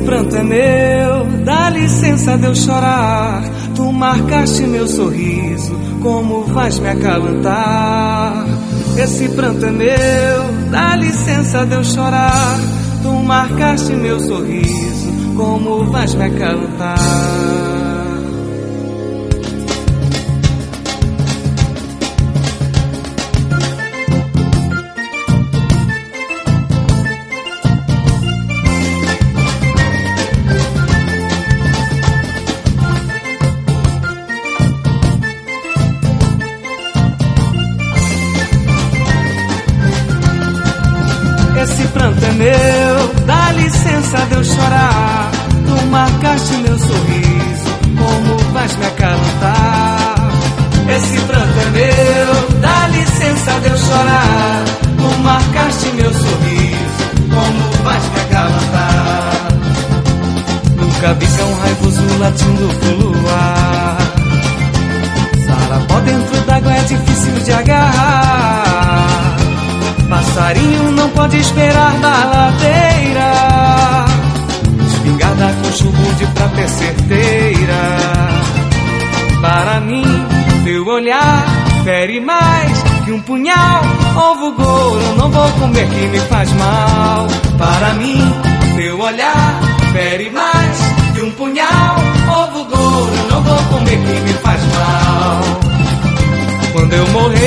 pranto é meu, dá licença de eu chorar. Tu marcaste meu sorriso, como vais me acalentar? Esse pranto é meu, dá licença de eu chorar. Tu marcaste meu sorriso, como vais me acalentar? Esse pranto é meu, dá licença de eu chorar. Tu marcaste meu sorriso, como vais me acalentar? Esse pranto é meu, dá licença de eu chorar. Tu marcaste meu sorriso, como vais me acalentar? Nunca vi cão raivoso latindo pro luar. Sarapó dentro d'água é difícil de agarrar. Passarinho não pode esperar baladeira. Espingarda com chumbo de pra ter certeira. Para mim, teu olhar fere mais que um punhal. Ovo golo, eu não vou comer que me faz mal. Para mim, teu olhar fere mais que um punhal. Ovo golo, eu não vou comer que me faz mal. Quando eu morrer